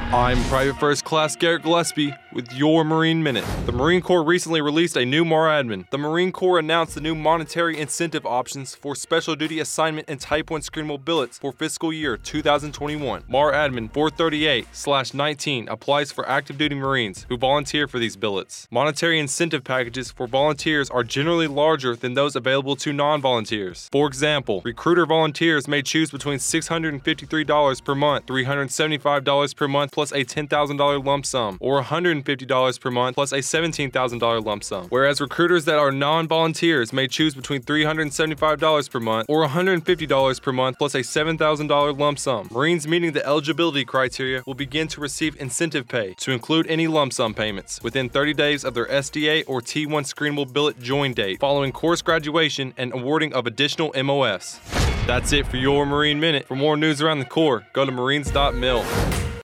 I'm Private First Class Garrett Gillespie with your Marine Minute. The Marine Corps recently released a new MAR-Admin. The Marine Corps announced the new monetary incentive options for special duty assignment and Type 1 screenable billets for fiscal year 2021. MAR-Admin 438/19 applies for active duty Marines who volunteer for these billets. Monetary incentive packages for volunteers are generally larger than those available to non-volunteers. For example, recruiter volunteers may choose between $653 per month, $375 per month plus a $10,000 lump sum, or $150 per month plus a $17,000 lump sum. Whereas recruiters that are non-volunteers may choose between $375 per month or $150 per month plus a $7,000 lump sum. Marines meeting the eligibility criteria will begin to receive incentive pay to include any lump sum payments within 30 days of their SDA or T1 screenable billet join date following course graduation and awarding of additional MOS. That's it for your Marine Minute. For more news around the Corps, go to marines.mil.